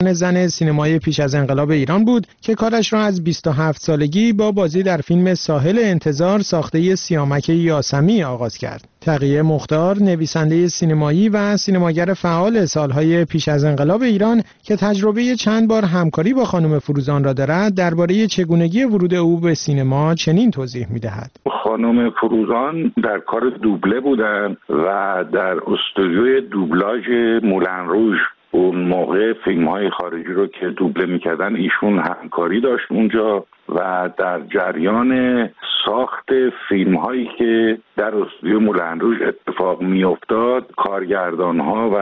زن سینمای پیش از انقلاب ایران بود که کارش را از 27 سالگی با بازی در فیلم ساحل انتظار ساخته سیامک یاسمی آغاز کرد. تقیه مختار، نویسنده سینمایی و سینماگر فعال سالهای پیش از انقلاب ایران که تجربه چند بار همکاری با خانم فروزان را دارد، درباره چگونگی ورود او به سینما چنین توضیح می‌دهد. خانم فروزان در کار دوبله بودند و در استودیوی دوبلاژ مولن روژ اون موقع فیلم‌های خارجی رو که دوبله می‌کردن ایشون همکاری داشت اونجا و در جریان ساخت فیلم‌هایی که در استودیو مولن روژ اتفاق می‌افتاد، کارگردان‌ها و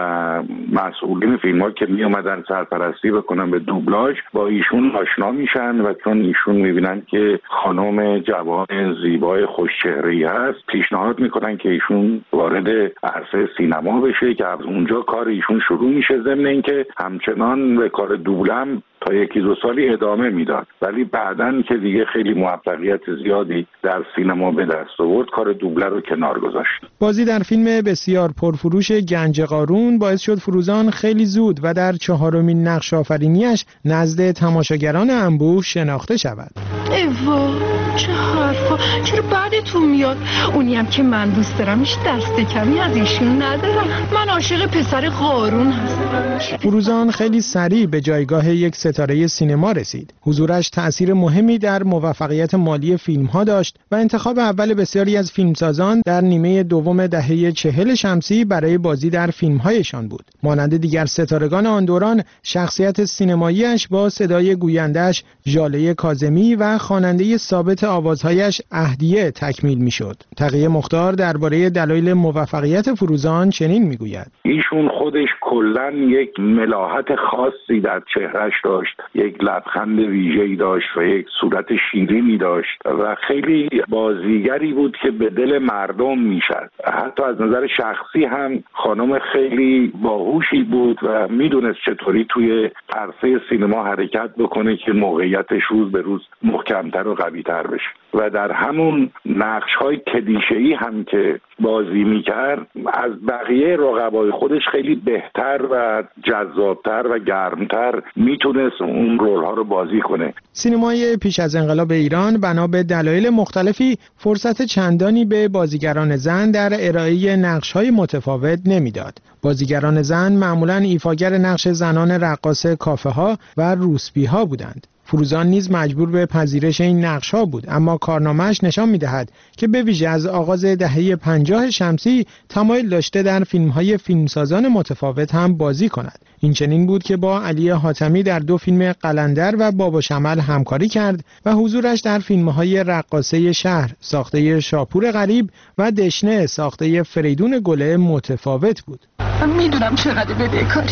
مسئولین فیلم‌ها که می‌آمدن سرپرستی بکنن به دوبلاژ با ایشون آشنا میشن و چون ایشون می‌بینن که خانم جوان زیبای خوش‌چهره‌ای هست، پیشنهاد می‌کنن که ایشون وارد عرصه سینما بشه که از اونجا کار ایشون شروع میشه، ضمن اینکه همچنان به کار دوبله هم تا یکی دو سالی ادامه میداد، ولی بعدن که دیگه خیلی موفقیت زیادی در سینما به دست آورد کار دوبله رو کنار گذاشت. بازی در فیلم بسیار پرفروش گنج قارون باعث شد فروزان خیلی زود و در 4مین نقش آفرینیش نزد تماشاگران انبوه شناخته شود. ایوا چه حرفا، چرا بعدتون میاد؟ اونی هم که من دوست دارم هیچ دست کمی از ایشون ندارم. من عاشق پسر قارون هستم. فروزان خیلی سریع به جایگاه یک ستاره سینما رسید. حضورش تأثیر مهمی در موفقیت مالی فیلم‌ها داشت و انتخاب اول بسیاری از فیلمسازان در نیمه دوم دهه 40 شمسی برای بازی در فیلم‌هایشان بود. مانند دیگر ستارگان آن دوران، شخصیت سینمایی‌اش با صدای گوینده‌اش ژاله کاظمی و خواننده ثابت آوازهایش اهدیه تکمیل می‌شد. تقیه مختار درباره دلایل موفقیت فروزان چنین می‌گوید: ایشون خودش کلاً یک ملاحت خاصی در چهرهش داشت، یک لبخند ویژه‌ای داشت و یک صورت شیرینی داشت و خیلی بازیگری بود که به دل مردم میشد. حتی از نظر شخصی هم خانم خیلی باهوشی بود و میدونست چطوری توی عرصه سینما حرکت بکنه که موقعیتش روز به روز محکمتر و قوی‌تر بشه و در همون نقش‌های کلیشه‌ای هم که بازی میکرد از بقیه رقبای خودش خیلی بهتر و جذابتر و گرمتر میتونست اون رول‌ها رو بازی کنه. سینمای پیش از انقلاب ایران بنا به دلایل مختلفی فرصت چندانی به بازیگران زن در ارائه نقش‌های متفاوت نمیداد. بازیگران زن معمولاً ایفاگر نقش زنان رقاص کافه‌ها و روسبی‌ها بودند. فروزان نیز مجبور به پذیرش این نقش‌ها بود، اما کارنامه‌اش نشان می‌دهد که به ویژه از آغاز دهه 50 شمسی تمایل داشته در فیلم‌های فیلمسازان متفاوت هم بازی کند. این چنین بود که با علی حاتمی در 2 فیلم قلندر و بابا شمل همکاری کرد و حضورش در فیلم‌های رقاصه شهر ساخته شاپور غریب و دشنه ساخته فریدون گله متفاوت بود. من میدونم چقدر بدهکاری،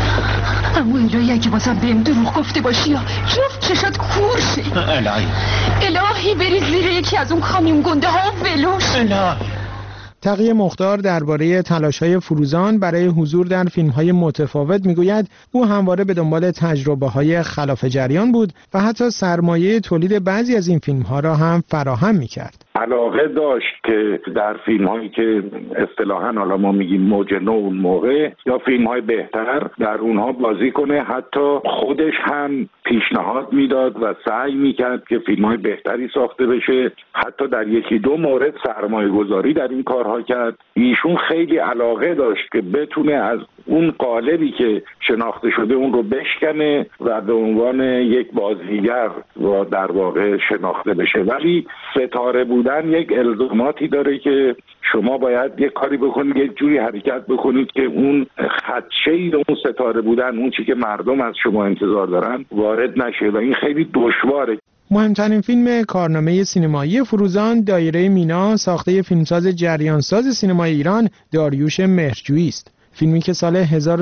اما الهی اگه بازم بهم دروغ گفته باشی یا جفت چشات کور شه. الهی بری زیر یکی از اون کامیون گنده ها ولوش. تقیه مختار درباره تلاش‌های فروزان برای حضور در فیلم‌های متفاوت می‌گوید او همواره به دنبال تجربه‌های خلاف جریان بود و حتی سرمایه تولید بعضی از این فیلم‌ها را هم فراهم می‌کرد. علاقه داشت که در فیلم‌هایی که اصطلاحاً حالا ما میگیم موج نو اون موقع یا فیلم‌های بهتر در اونها بازی کنه، حتی خودش هم پیشنهاد میداد و سعی میکرد که فیلم‌های بهتری ساخته بشه، حتی در 1-2 مورد سرمایه‌گذاری در این کارها کرد. ایشون خیلی علاقه داشت که بتونه از اون قالبی که شناخته شده اون رو بشکنه و به عنوان یک بازیگر و در واقع شناخته بشه، ولی ستاره بودن یک الزاماتی داره که شما باید یک کاری بکنید، یک جوری حرکت بکنید که اون خدشه‌ای اون ستاره بودن، اون چیزی که مردم از شما انتظار دارن وارد نشه و این خیلی دشواره. مهمترین فیلم کارنامه سینمایی فروزان دایره مینا ساخته فیلمساز جریانساز سینمای ایران داریوش مهرجویی است. فیلمی که سال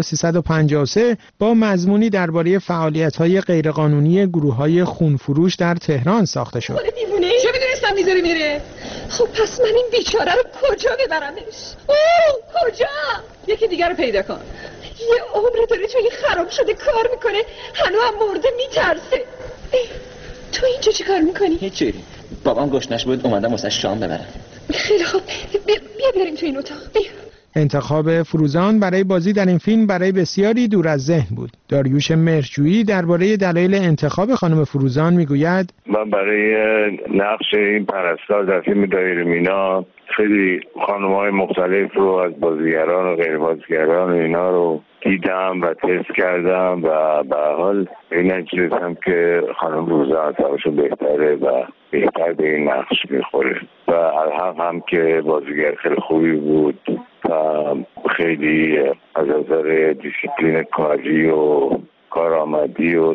1353 با مضمونی درباره فعالیت‌های غیرقانونی گروه‌های خونفروش در تهران ساخته شد. خودت دیوونه ای؟ چه می‌دونستم میذاری میره؟ خب پس من این بیچاره رو کجا ببرمش؟ کجا؟ یکی دیگر رو پیدا کن. یه عمر داره توی خراب شده کار میکنه، هنوز هم مرده میترسه. تو اینجا چی کار میکنی؟ هیچی، بابام گشنش بود اومدم واسه شام ببرم. خیلی خوب، بیا بریم تو این اتاق. بیا. انتخاب فروزان برای بازی در این فیلم برای بسیاری دور از ذهن بود. داریوش مهرجویی درباره دلایل انتخاب خانم فروزان میگوید: من برای نقش این پرستار در فیلم دایره مینا خیلی خانم‌های مختلف رو از بازیگران و غیر بازیگران و اینا رو دیدم و تست کردم و به حال این نتیجه‌ام که خانم فروزان تاشون بهتره و بهتر به این نقش میخوره و الحق هم که بازیگر خیلی خوبی بود و خیلی از نظر دیسیپلین کاری و کارآمدی و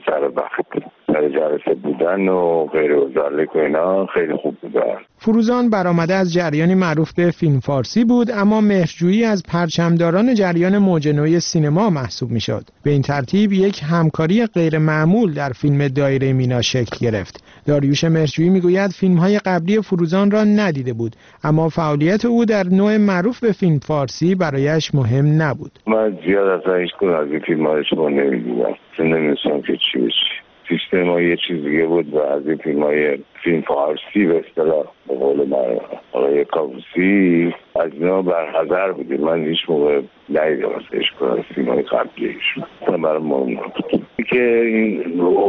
سر جلسه بودن و غیر و ذالک و اینا خیلی خوب بودن. فروزان برآمده از جریانی معروف به فیلم فارسی بود، اما مهرجویی از پرچمداران جریان موج نوی سینما محسوب میشد. به این ترتیب یک همکاری غیر معمول در فیلم دایره مینا شکل گرفت. داریوش مهرجویی میگوید فیلم‌های قبلی فروزان را ندیده بود، اما فعالیت او در نوع معروف به فیلم فارسی برایش مهم نبود. من زیاد اصلا هیچ کدوم از این فیلم‌ها رو نمی‌دیدم. نمی‌دونستم که چی بشه. سیستم یه چیز دیگه بود و از این فیلم فارسی به اصطلاح به قول آقای کاووسی از اینا برحذر بودیم. من هیچ موقع ندیدم ازش کنم فیلم‌های قبلیش. من برای مهم نبود که این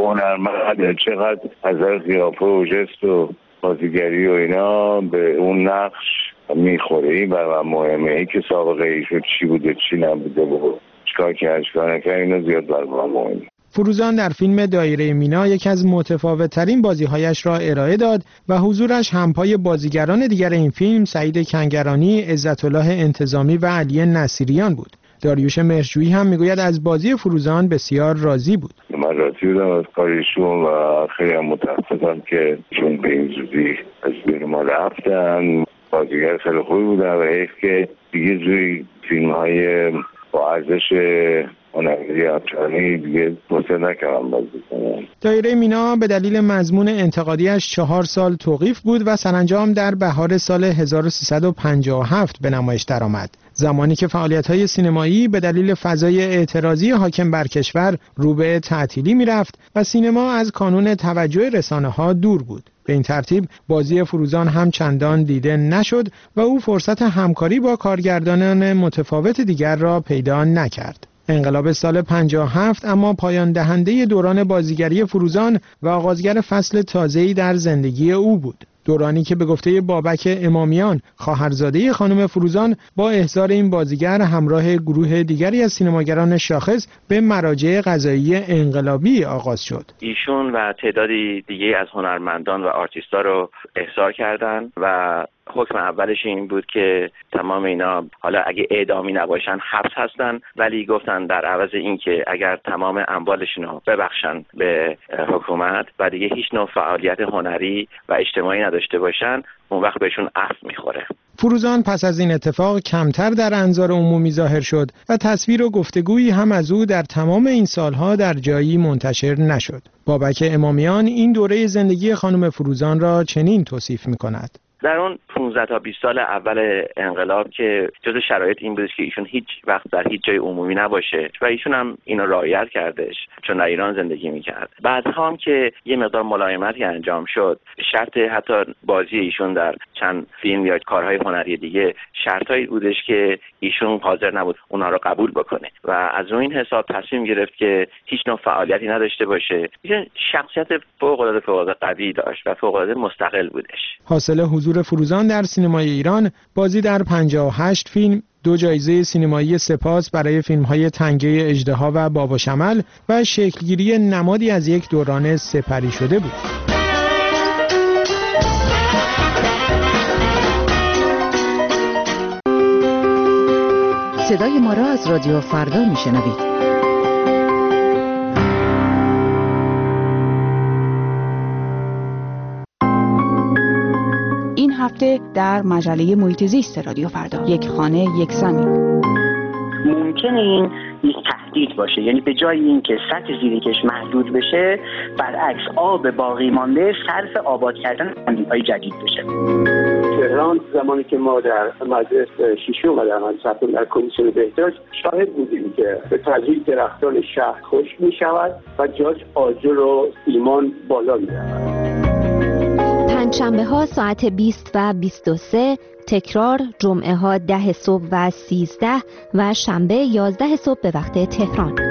هنرمند چقدر از قیافه و جست و بازیگری و اینا به اون نقش میخوره. این برای من مهمه. این که سابقه ایشون چی بوده چی نبوده و چیکار کرد چیکار نکرد اینا زیاد برای من مهمه. فروزان در فیلم دایره مینا یکی از متفاوت‌ترین بازی‌هایش را ارائه داد و حضورش همپای بازیگران دیگر این فیلم سعید کنگرانی، عزت‌الله انتظامی و علی نصیریان بود. داریوش مهرجویی هم میگوید از بازی فروزان بسیار راضی بود. من راضی بودم از کارشون و خیلی هم متاسفم که چون به این زودی از بین ما رفتن. بازیگر خیلی خوبی بودن و حیف که دیگه زوی فیلم‌های با ارزش هنری افغانی دیگه توسعه نکردم بازی کنم. دایره مینا به دلیل مضمون انتقادیش 4 سال توقیف بود و سرانجام در بهار سال 1357 به نمایش درآمد. زمانی که فعالیت‌های سینمایی به دلیل فضای اعتراضی حاکم بر کشور رو به تعطیلی می‌رفت و سینما از کانون توجه رسانه‌ها دور بود. به این ترتیب بازی فروزان هم چندان دیده نشد و او فرصت همکاری با کارگردانان متفاوت دیگر را پیدا نکرد. انقلاب سال 57 اما پایان دهنده دوران بازیگری فروزان و آغازگر فصل تازه‌ای در زندگی او بود. دورانی که به گفته بابک امامیان خواهرزاده خانم فروزان با احضار این بازیگر همراه گروه دیگری از سینماگران شاخص به مراجع قضایی انقلابی آغاز شد. ایشون و تعدادی دیگه از هنرمندان و آرتیستا رو احضار کردند و حکم اولش این بود که تمام اینا حالا اگه اعدامی نباشن حبس هستن، ولی گفتن در عوض این که اگر تمام اموالشون رو ببخشن به حکومت و دیگه هیچ نوع فعالیت هنری و اجتماعی نداشته باشن اون وقت بهشون عفو میخوره. فروزان پس از این اتفاق کمتر در انظار عمومی ظاهر شد و تصویر و گفتگویی هم از او در تمام این سالها در جایی منتشر نشد. بابک امامیان این دوره زندگی خانم فروزان را چنین توصیف میکند: در اون 15 تا 20 سال اول انقلاب که جزو شرایط این بودش که ایشون هیچ وقت در هیچ جای عمومی نباشه و ایشون هم اینو رعایت کردش چون در ایران زندگی میکرد. بعدها هم که یه مقدار ملایمتی انجام شد، شرط حتی بازی ایشون در چند فیلم یا کارهای هنری دیگه شرطایی بودش که ایشون حاضر نبود اونها رو قبول بکنه و از اون این حساب تصمیم گرفت که هیچ نوع فعالیتی نداشته باشه. ایشون شخصیت فوق‌العاده قوی داشت و فوق‌العاده مستقل بودش. حاصل حضور فروزان در سینمای ایران بازی در 58 فیلم، 2 جایزه سینمایی سپاس برای فیلم‌های تنگه اژدها و بابا شمل و شکلگیری نمادی از یک دوران سپری شده بود. صدای ما را از رادیو فردا میشنوید. این هفته در مجله محیط زیست رادیو فردا، یک خانه یک زمین. ممکنه این یک تهدید باشه، یعنی به جای اینکه سطح زیرکش محدود بشه برعکس آب باقی مانده صرف آباد کردن زمین‌های جدید بشه. تهران زمانی که ما در مجلس شیشم و در مجلس در کمیسیون بهداشت شاهد بودیم که به تدریج درختان شهر خشک می شود و جاش آجر و ایمان بالا می رود. پنجشنبه ها ساعت 20 و 23، تکرار جمعه ها 10 صبح و 13 و شنبه 11 صبح به وقت تهران.